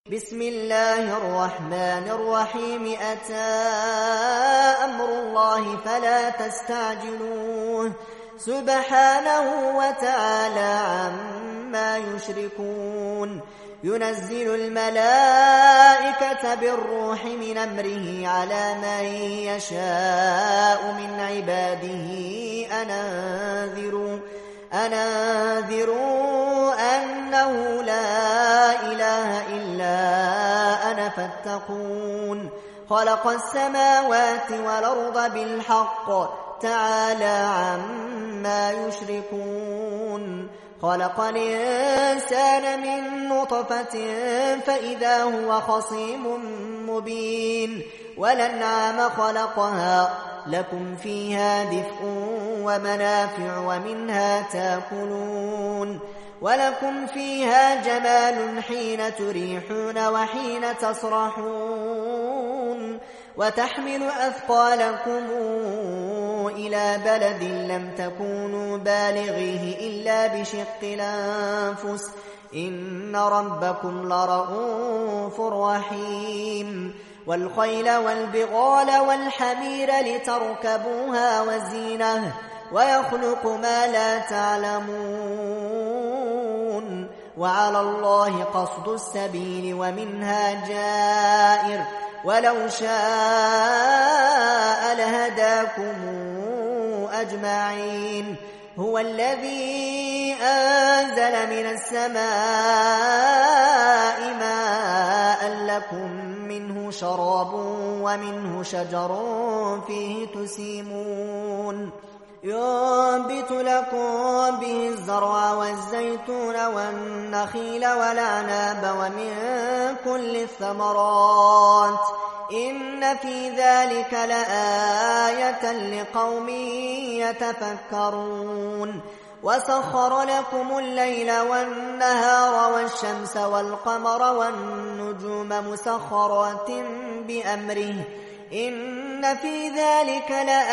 بسم الله الرحمن الرحيم أتى أمر الله فلا تستعجلوه سبحانه وتعالى عما يشركون ينزل الملائكة بالروح من أمره على من يشاء من عباده أن أنذروا أنه لا إله إلا أنا فاتقون خلق السماوات والأرض بالحق تعالى عما يشركون خلق الإنسان من نطفة فإذا هو خصيم مبين والأنعام خلقها لكم فيها دفء ومنافع ومنها تاكلون ولكم فيها جمال حين تريحون وحين تسرحون وتحمل أثقالكم إلى بلد لم تكونوا بالغيه إلا بشق الأنفس إن ربكم لرءوف رحيم والخيل والبغال والحمير لتركبوها وزينة ويخلق ما لا تعلمون وعلى الله قصد السبيل ومنها جائر ولو شاء لهداكم أجمعين هو الذي أنزل من السماء ماء لكم منه شراب ومنه شجر فيه تسيمون ينبت لكم به الزرع والزيتون والنخيل والأعناب ومن كل الثمرات إن في ذلك لآية لقوم يتفكرون وسخر لكم الليل والنهار والشمس والقمر والنجوم مسخرات بأمره إن في ذلك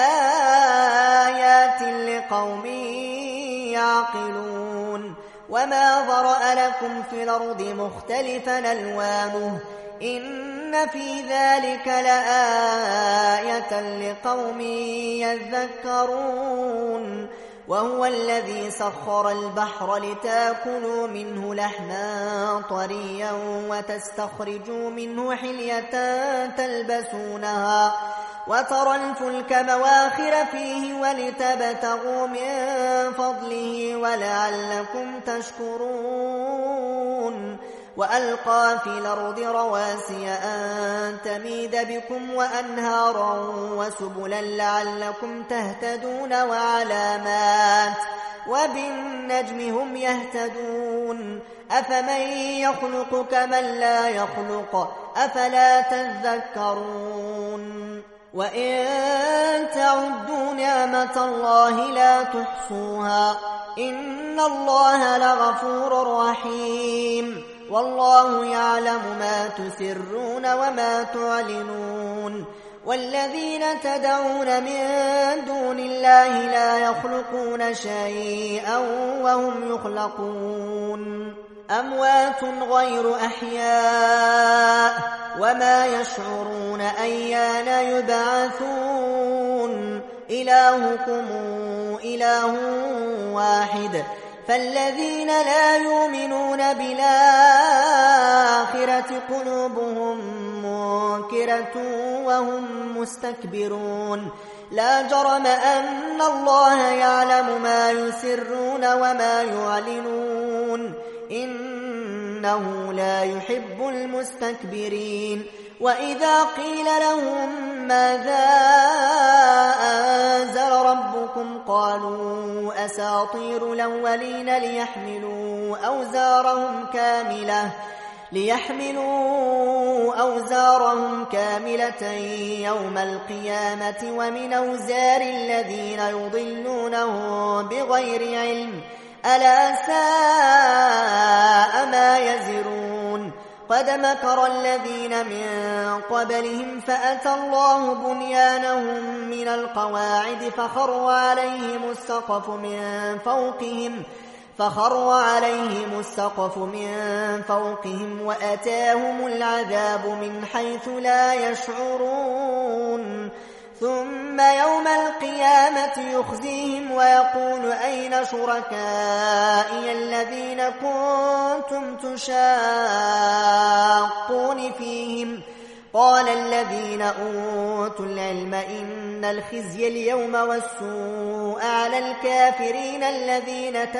لآيات لقوم يعقلون وما ذرأ لكم في الأرض مختلفا ألوانه إن في ذلك لآية لقوم يذكرون وهو الذي سخر البحر لتاكلوا منه لحما طريا وتستخرجوا منه حلية تلبسونها وترى الفلك مواخر فيه ولتبتغوا من فضله ولعلكم تشكرون وألقى في الأرض رواسي أن تميد بكم وأنهارا وسبلا لعلكم تهتدون وعلامات وبالنجم هم يهتدون أفمن يخلق كمن لا يخلق أفلا تذكرون وإن تعدوا نعمة الله لا تحصوها إن الله لغفور رحيم والله يعلم ما تسرون وما تعلنون والذين تدعون من دون الله لا يخلقون شيئا وهم يخلقون أموات غير أحياء وما يشعرون أيان يبعثون إلهكم إله واحد فالذين لا يؤمنون بالآخرة قلوبهم منكرة وهم مستكبرون لا جرم أن الله يعلم ما يسرون وما يعلنون إنه لا يحب المستكبرين وإذا قيل لهم ماذا أنزل ربكم قالوا أساطير الأولين ليحملوا أوزارهم كاملة يوم القيامة ومن أوزار الذين يضلونهم بغير علم ألا ساء ما يزرون قد مكر الذين من قبلهم فأتى الله بنيانهم من القواعد فخر عليهم السقف من فوقهم فخر عليهم السقف من فوقهم وأتاهم العذاب من حيث لا يشعرون ثم يوم القيامة يخزيهم ويقول أين شركائي الذين كنتم تشاقون فيهم قال الذين أوتوا العلم إن الخزي اليوم والسوء على الكافرين الذين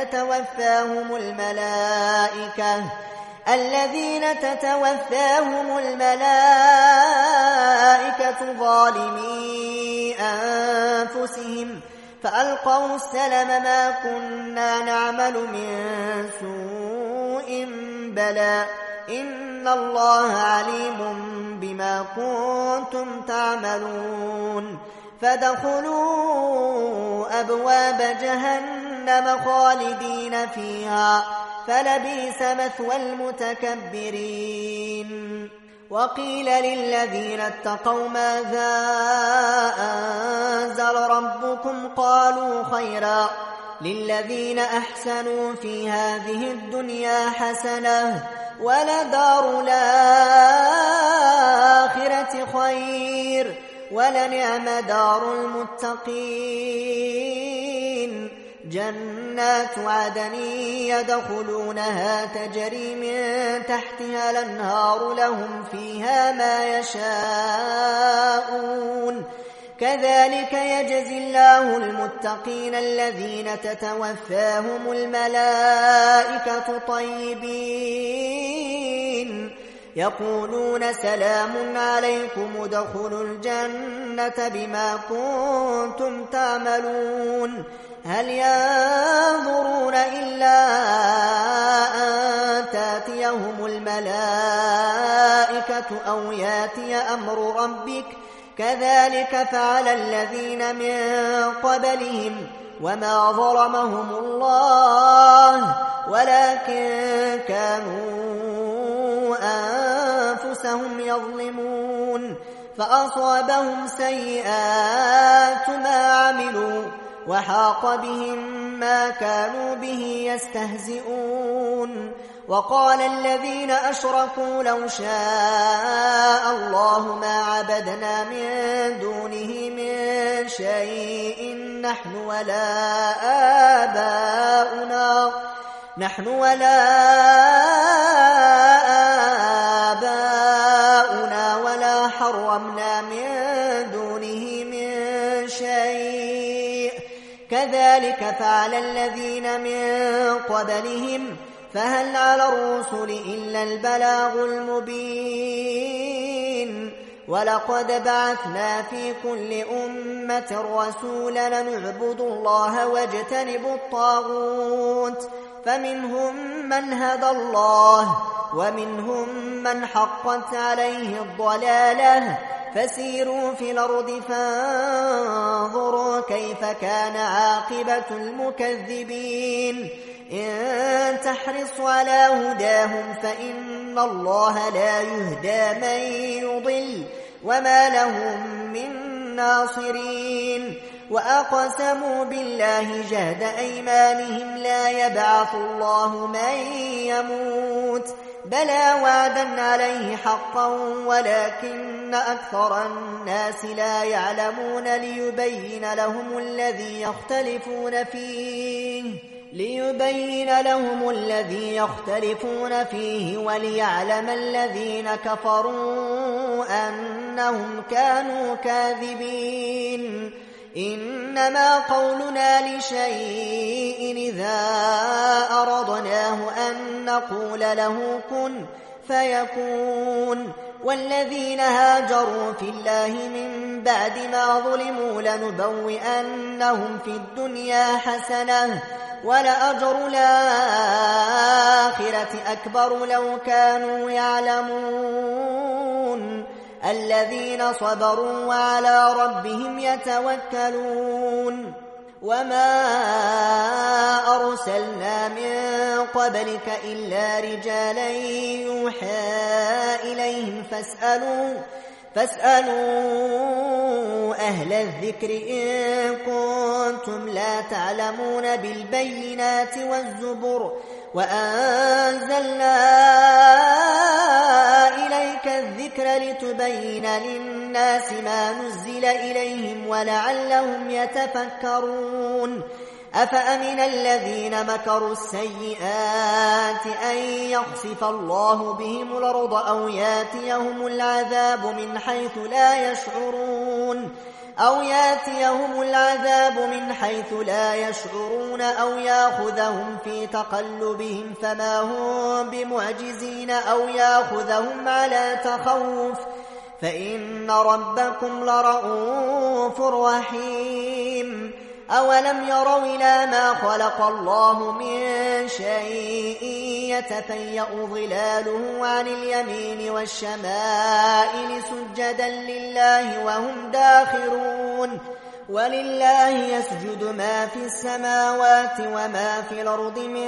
تتوفاهم الملائكة ظالمي أنفسهم فألقوا السلم ما كنا نعمل من سوء بلى إن الله عليم بما كنتم تعملون فادخلوا أبواب جهنم خالدين فيها فلبئس مثوى المتكبرين وقيل للذين اتقوا ماذا أنزل ربكم قالوا خيرا للذين أحسنوا في هذه الدنيا حسنة ولدار الآخرة خير ولنعم دار المتقين جنات عدن يدخلونها تجري من تحتها الأنهار لهم فيها ما يشاءون كذلك يجزي الله المتقين الذين تتوفاهم الملائكة طيبين يقولون سلام عليكم ادخلوا الجنة بما كنتم تعملون هل ينظرون إلا أن تأتيهم الملائكة أو يأتي أمر ربك كذلك فعل الذين من قبلهم وما ظلمهم الله ولكن كانوا أنفسهم يظلمون فأصابهم سيئات ما عملوا وحاق بهم ما كانوا به يستهزئون وقال الذين أشركوا لو شاء الله ما عبدنا من دونه من شيء نحن ولا آباؤنا ولا حرمنا من دونه من شيء كذلك فعل الذين من قبلهم فهل على الرسل إلا البلاغ المبين ولقد بعثنا في كل أمة رسولا نعبد الله واجتنبوا الطاغوت فمنهم من هدى الله ومنهم من حقت عليه الضلالة فسيروا في الأرض فانظروا كيف كان عاقبة المكذبين إن تحرص على هداهم فإن الله لا يهدى من يضل وما لهم من ناصرين وأقسموا بالله جهد أيمانهم لا يبعث الله من يموت بلى وعدا عليه حقا ولكن أكثر الناس لا يعلمون ليبين لهم الذي يختلفون فيه وليعلم الذين كفروا أنهم كانوا كاذبين إنما قولنا لشيء إذا أردناه أن نقول له كن فيكون والذين هاجروا في الله من بعد ما ظلموا لنبوئنهم في الدنيا حسنة ولأجر الآخرة أكبر لو كانوا يعلمون الذين صبروا وعلى ربهم يتوكلون وما أرسلنا من قبلك إلا رجالا يوحى إليهم فاسألوا أهل الذكر إن كنتم لا تعلمون بالبينات والزبر وأنزلنا إليك الذكر لتبين للناس ما نزل إليهم ولعلهم يتفكرون أفأمن الذين مكروا السيئات أن يخسف الله بهم الأرض أو ياتيهم العذاب من حيث لا يشعرون أو يأخذهم في تقلبهم فما هم بمعجزين أو يأخذهم على تخوف فإن ربكم لرؤوف رحيم أولم يروا إلى ما خلق الله من شيء يتفيأ ظلاله عن اليمين والشمائل سجدا لله وهم داخرون ولله يسجد ما في السماوات وما في الأرض من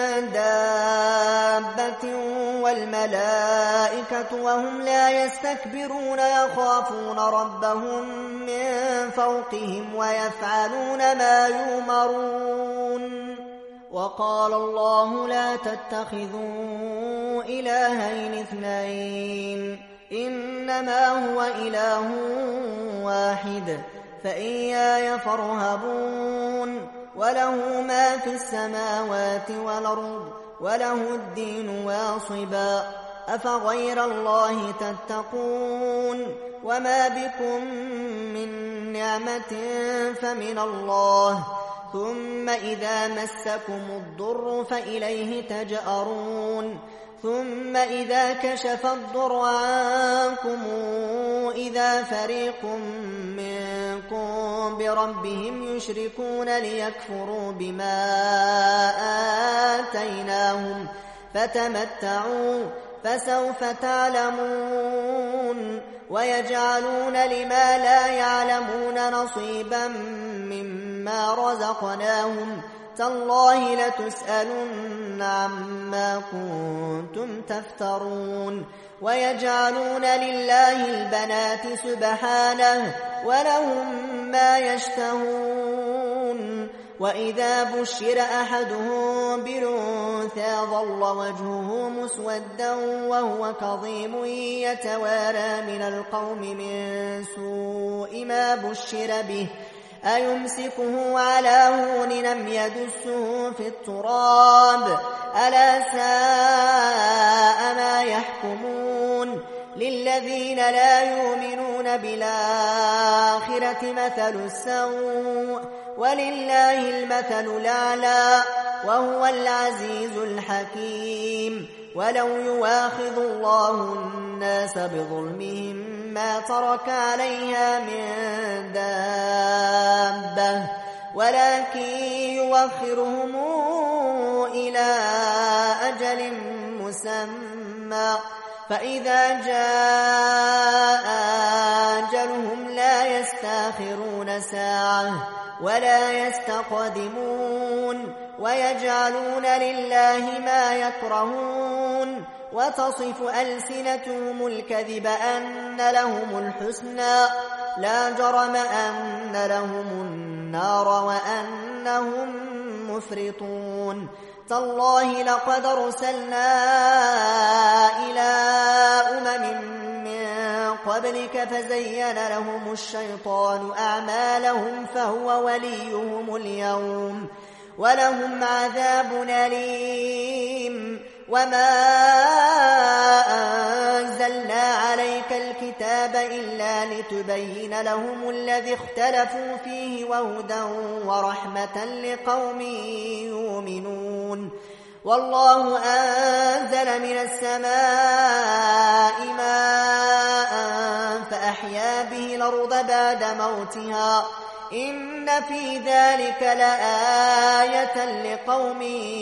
دابة والملائكة وهم لا يستكبرون يخافون ربهم من فوقهم ويفعلون ما يؤمرون وقال الله لا تتخذوا إلهين اثنين إنما هو إله واحد فإياي فارهبون وله ما في السماوات والأرض وله الدين واصبا أفغير الله تتقون وما بكم من نعمة فمن الله ثم إذا مسكم الضر فإليه تجأرون ثم إذا كشف الضر عنكم إذا فريق منكم بربهم يشركون ليكفروا بما آتيناهم فتمتعوا فسوف تعلمون ويجعلون لما لا يعلمون نصيبا مما رزقناهم تالله لتسألن عما كنتم تفترون ويجعلون لله البنات سبحانه ولهم ما يشتهون وإذا بشر أحدهم بالأنثى ظل وجهه مسودا وهو كظيم يتوارى من القوم من سوء ما بشر به أيمسكه على هون أم يدسه في التراب ألا ساء ما يحكمون للذين لا يؤمنون بالآخرة مثل السوء ولله المثل الأعلى وهو العزيز الحكيم ولو يواخذ الله الناس بظلمهم ما ترك عليها من دابة ولكن يوخرهم إلى أجل مسمى فإذا جاء أجلهم لا يستأخرون ساعة ولا يستقدمون ويجعلون لله ما يكرهون وتصف ألسنتهم الكذب أن لهم الحسنى لا جرم أن لهم النار وأنهم مفرطون تالله لقد أرسلنا إلى من قبلك فزين لهم الشيطان أعمالهم فهو وليهم اليوم ولهم عذاب أليم وما أنزلنا عليك الكتاب إلا لتبين لهم الذي اختلفوا فيه وهدى ورحمة لقوم يؤمنون والله أنزل من السماء ماء فأحيا به الأرض بعد موتها إن في ذلك لآية لقوم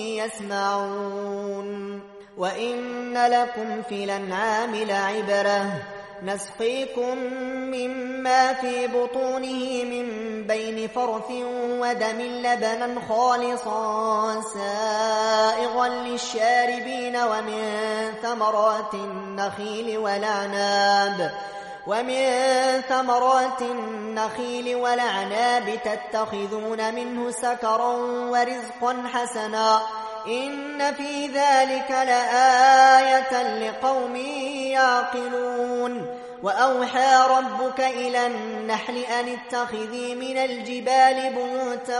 يسمعون وإن لكم في الأنعام لعبرة نسقيكم مما في بطونه من بين فرث ودم لبنا خالصا سائغا للشاربين ومن ثمرات النخيل والأعناب ومن ثمرات النخيل والأعناب تتخذون منه سكرا ورزقا حسنا إن في ذلك لآية لقوم يعقلون وأوحى ربك إلى النحل أن اتخذي من الجبال بيوتا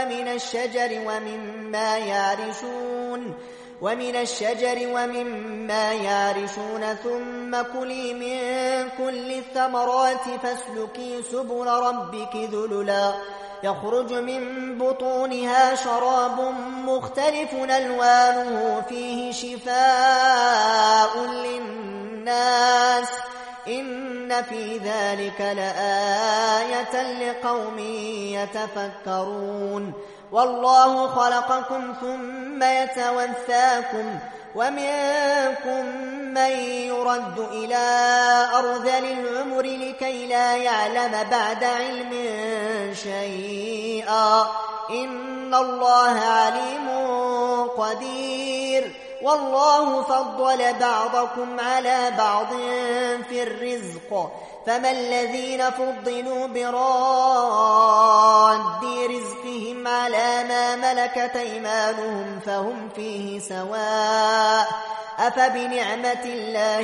ومن الشجر ومما يعرشون ثم كلي من كل الثمرات فاسلكي سبل ربك ذللا يخرج من بطونها شراب مختلف ألوانه فيه شفاء للناس إن في ذلك لآية لقوم يتفكرون والله خلقكم ثم يتوفاكم ومنكم من يرد إلى أرذل العمر لكي لا يعلم بعد علم شيئا إن الله عليم قدير والله فضل بعضكم على بعض في الرزق فما الذين فضلوا براد رزقهم على ما ملكت أيمانهم فهم فيه سواء أفبنعمة الله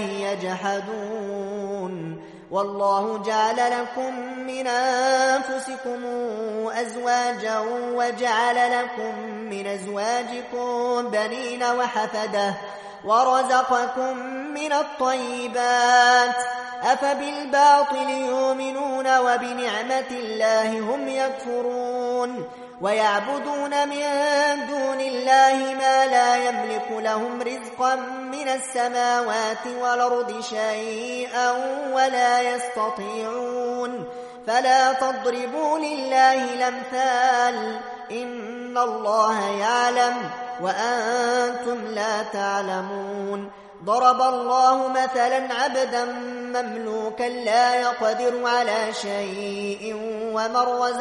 يجحدون والله جعل لكم من أنفسكم أزواجا وجعل لكم من أزواجكم بنين وحفدة ورزقكم من الطيبات أفبالباطل يؤمنون وبنعمة الله هم يكفرون ويعبدون من دون الله ما لا يملك لهم رزقا من السماوات والأرض شيئا ولا يستطيعون فلا تضربوا لله الأمثال إن الله يعلم وأنتم لا تعلمون ضرب الله مثلا عبدا مملوكا لا يقدر على شيء ومن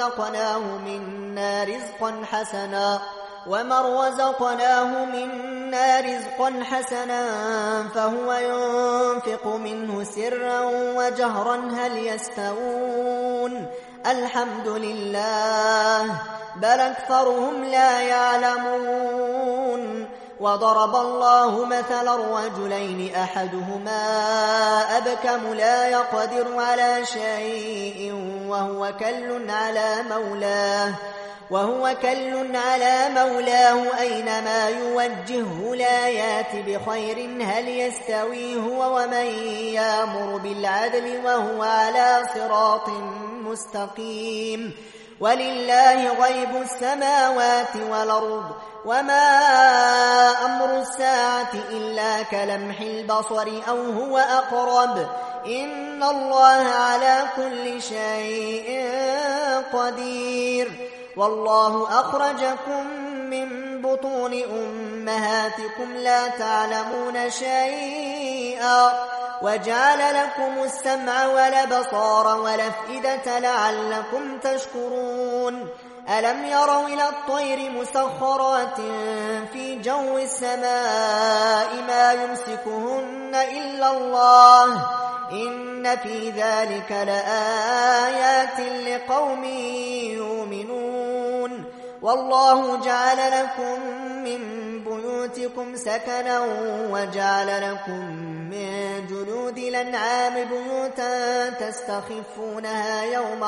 رزقناه منا رزقا حسنا فهو ينفق منه سرا وجهرا هل يستوون الحمد لله بل أكثرهم لا يعلمون وضرب الله مثلا رجلين أحدهما أبكم لا يقدر على شيء وهو كل على مولاه أينما يوجهه لا يات بخير هل يستوي هو ومن يأمر بالعدل وهو على صراط مستقيم ولله غيب السماوات والأرض وما أمر الساعة إلا كلمح البصر أو هو أقرب إن الله على كل شيء قدير والله أخرجكم من بطون أمهاتكم لا تعلمون شيئا وجعل لكم السمع والأبصار والأفئدة لعلكم تشكرون ألم يروا إلى الطير مسخرات في جو السماء ما يمسكهن إلا الله إن في ذلك لآيات لقوم يؤمنون والله جعل لكم من بيوتكم سكنا وجعل لكم من جلود الأنعام بيوتا تستخفونها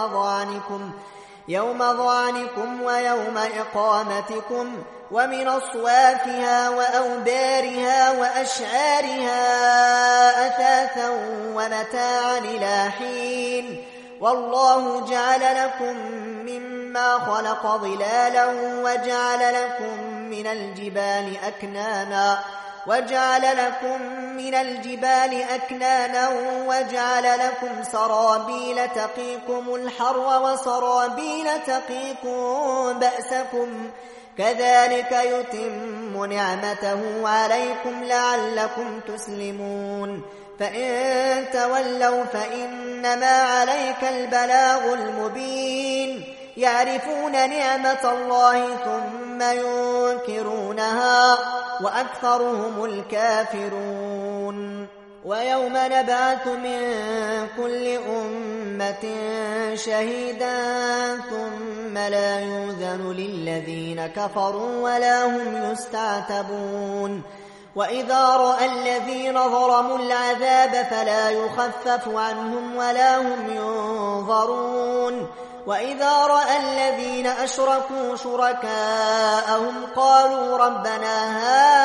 يوم ظعنكم ويوم إقامتكم ومن أصوافها وأوبارها وأشعارها أثاثا ومتاعا إلى حين والله جعل لكم مما خلق ظلالا وجعل لكم من الجبال أكنانا وجعل لكم سرابيل تقيكم الحر وسرابيل تقيكم بأسكم كذلك يتم نعمته عليكم لعلكم تسلمون فإن تولوا فإنما عليك البلاغ المبين يعرفون نعمة الله ثم ينكرونها وأكثرهم الكافرون ويوم نبعث من كل أمة شهيدا ثم لا يؤذن للذين كفروا ولا هم يستعتبون وإذا رأى الذين ظلموا العذاب فلا يخفف عنهم ولا هم ينظرون وإذا رأى الذين أشركوا شركاءهم قالوا ربنا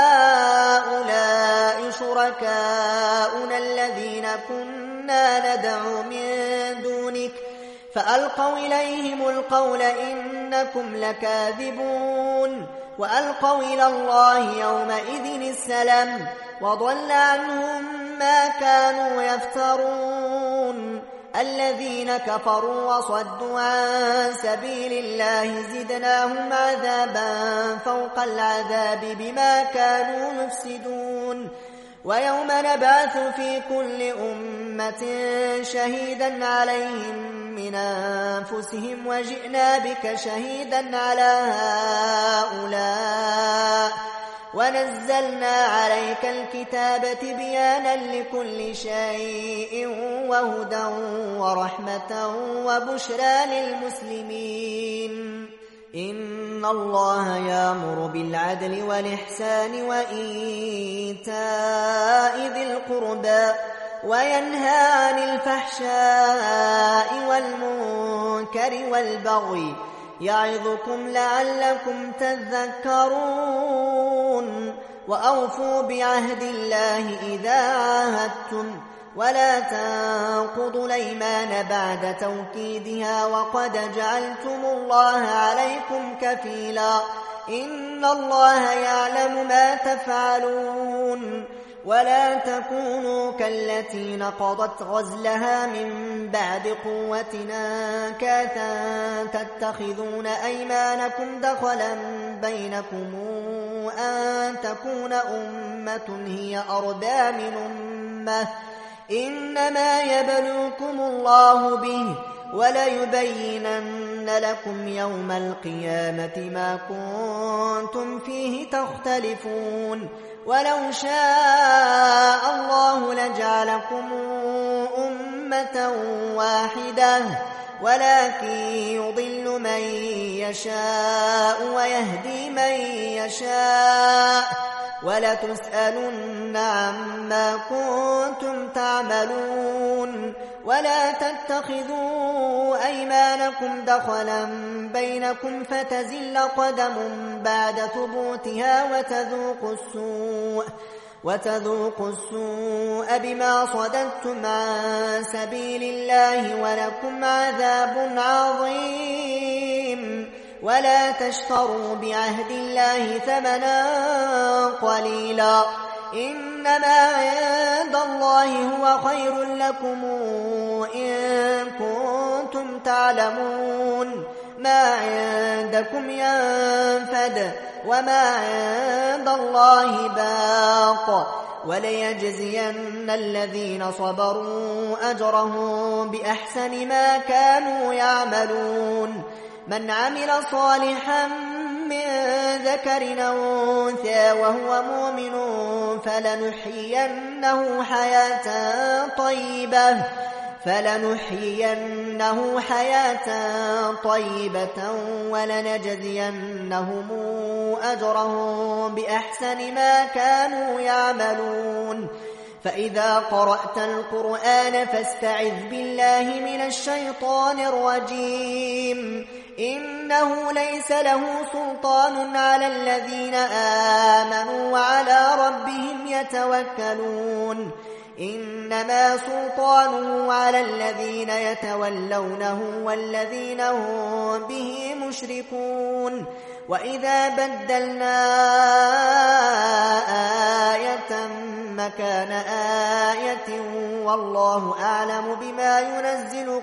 هؤلاء شركاؤنا الذين كنا ندعو من دونك فألقوا إليهم القول إنكم لكاذبون وألقوا إلى الله يومئذ السلام وضل عنهم ما كانوا يفترون الذين كفروا وصدوا عن سبيل الله زدناهم عذابا فوق العذاب بما كانوا يفسدون ويوم نبعث في كل أمة شهيدا عليهم من أنفسهم وجئنا بك شهيدا على هؤلاء ونزلنا عليك الكتاب تبيانا لكل شيء وهدى ورحمة وبشرى للمسلمين إن الله يأمر بالعدل والإحسان وإيتاء ذي القربى وينهى عن الفحشاء والمنكر والبغي يعظكم لعلكم تذكرون وأوفوا بعهد الله إذا عاهدتم ولا تنقضوا الأيمان بعد توكيدها وقد جعلتم الله عليكم كفيلا إن الله يعلم ما تفعلون ولا تكونوا كالتي نقضت غزلها من بعد قوة أنكاثا تتخذون أيمانكم دخلا بينكم أن تكون أمة هي أربى من أمة إنما يبلوكم الله به وليبينن لكم يوم القيامة ما كنتم فيه تختلفون ولو شاء الله لجعلكم أمة واحدة ولكن يضل من يشاء ويهدي من يشاء ولتسألن عما كنتم تعملون ولا تتخذوا أيمانكم دخلا بينكم فتزل قدم بعد ثبوتها وتذوقوا السوء بما صددتم عن سبيل الله ولكم عذاب عظيم ولا تشتروا بعهد الله ثمنا قليلا إنما عند الله هو خير لكم إن كنتم تعلمون ما عندكم ينفد وما عند الله باق وليجزين الذين صبروا أجرهم بأحسن ما كانوا يعملون من عمل صالحا من ذكر أو أنثى وهو مؤمن فلنحيينه حياة طيبة ولنجزينهم أجرهم بأحسن ما كانوا يعملون فإذا قرأت القرآن فاستعذ بالله من الشيطان الرجيم إنه ليس له سلطان على الذين آمنوا وعلى ربهم يتوكلون إنما سلطانه على الذين يتولونه والذين هم به مشركون وإذا بدلنا آية مكان آية والله أعلم بما ينزل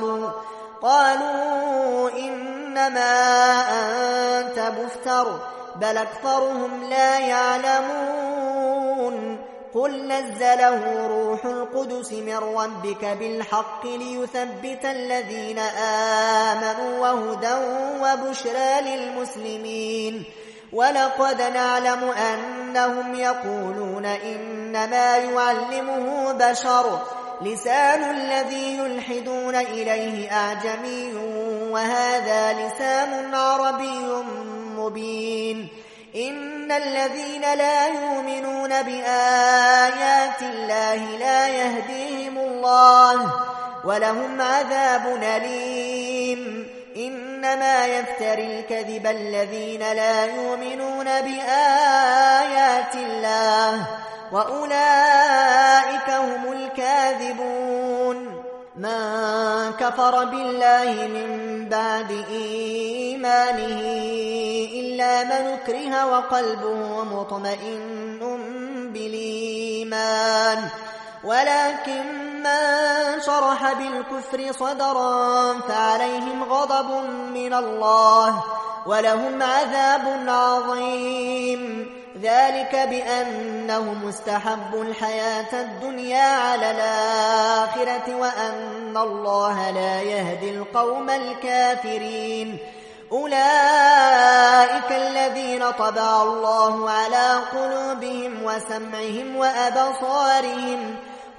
قالوا إنما أنت مفتر بل أكثرهم لا يعلمون قل نزله روح القدس من ربك بالحق ليثبت الذين آمنوا وهدى وبشرى للمسلمين ولقد نعلم أنهم يقولون إنما يعلمه بشر لسان الذي يلحدون إليه أعجمي وهذا لسان عربي مبين إن الذين لا يؤمنون بآيات الله لا يهديهم الله ولهم عذاب أليم إنما يفتري الكذب الذين لا يؤمنون بآيات الله وأولئك هم الكاذبون من كفر بالله من بعد إيمانه إلا من أكره وقلبه مطمئن بالإيمان ولكن من شرح بالكفر صدرا فعليهم غضب من الله ولهم عذاب عظيم ذلك بأنهم استحبوا الحياة الدنيا على الآخرة وأن الله لا يهدي القوم الكافرين أولئك الذين طبع الله على قلوبهم وسمعهم وأبصارهم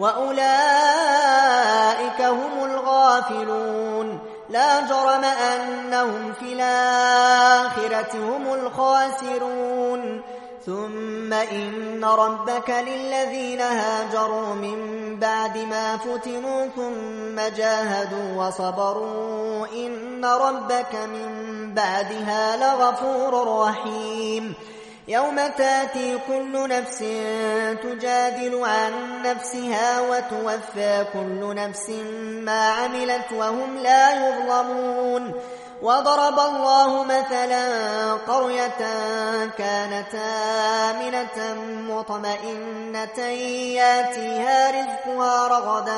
وأولئك هم الغافلون لا جرم أنهم في الآخرة هم الخاسرون ثم إن ربك للذين هاجروا من بعد ما فتنوا ثم جاهدوا وصبروا إن ربك من بعدها لغفور رحيم يوم تاتي كل نفس تجادل عن نفسها وتوفى كل نفس ما عملت وهم لا يظلمون وضرب الله مثلا قرية كانت آمنة مطمئنة ياتيها رزقها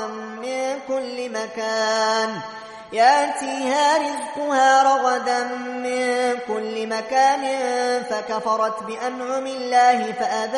رغدا من كل مكان فكفرت بأنعم الله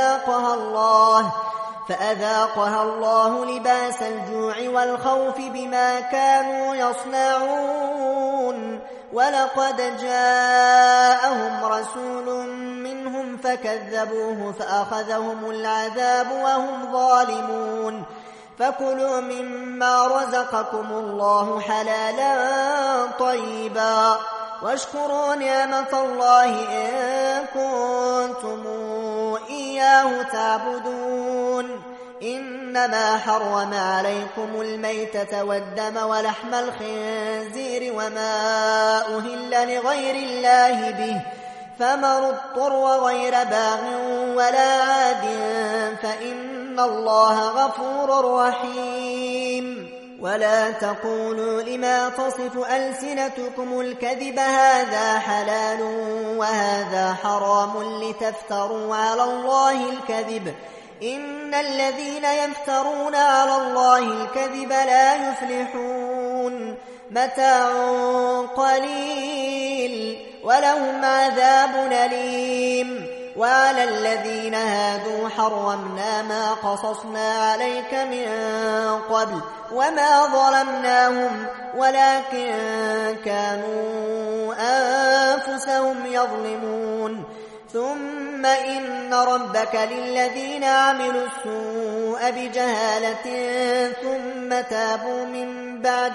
فأذاقها الله لباس الجوع والخوف بما كانوا يصنعون ولقد جاءهم رسول منهم فكذبوه فأخذهم العذاب وهم ظالمون فكلوا مما رزقكم الله حلالا طيبا واشكروا نعمة الله إن كنتم إياه تعبدون إنما حرم عليكم الميتة والدم ولحم الخنزير وما أهل لغير الله به فمن اضطر غير باغ ولا عاد فإن الله غفور رحيم ولا تقولوا لما تصف ألسنتكم الكذب هذا حلال وهذا حرام لتفتروا على الله الكذب إن الذين يفترون على الله الكذب لا يفلحون متاع قليل ولهم عذاب أليم وعلى الذين هادوا حرمنا ما قصصنا عليك من قبل وما ظلمناهم ولكن كانوا أنفسهم يظلمون ثم إن ربك للذين عملوا السوء بجهالة ثم تابوا من بعد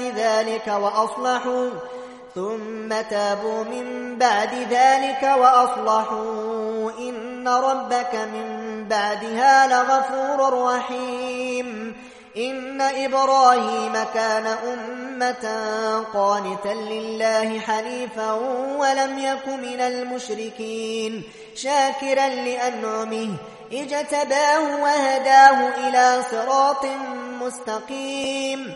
ذلك وأصلحوا إن ربك من بعدها لغفور رحيم إن إبراهيم كان أمة قانتا لله حنيفا ولم يك من المشركين شاكرا لأنعمه اجتباه وهداه إلى صراط مستقيم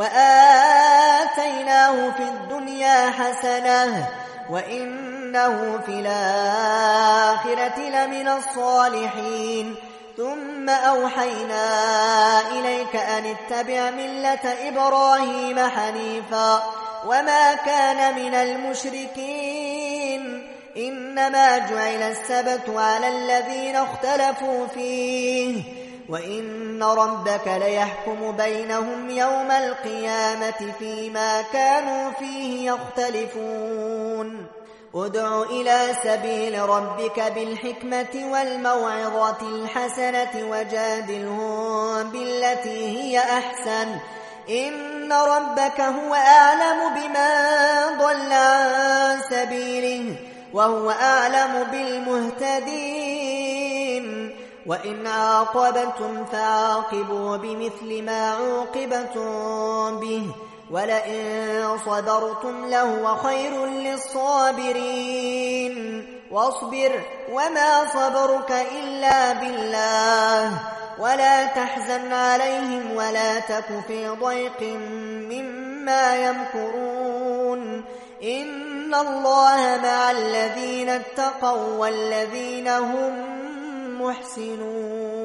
وآتيناه في الدنيا حسنة وإنه في الآخرة لمن الصالحين ثم أوحينا إليك أن اتبع ملة إبراهيم حنيفا وما كان من المشركين إنما جعل السبت على الذين اختلفوا فيه وإن ربك ليحكم بينهم يوم القيامة فيما كانوا فيه يختلفون ادع إلى سبيل ربك بالحكمة والموعظة الحسنة وجادلهم بالتي هي أحسن إن ربك هو أعلم بمن ضل عن سبيله وهو أعلم بالمهتدين وإن عاقبتم فعاقبوا بمثل ما عوقبتم به ولئن صبرتم لهو خير للصابرين واصبر وما صبرك إلا بالله ولا تحزن عليهم ولا تك في ضيق مما يمكرون إن الله مع الذين اتقوا والذين هم محسنون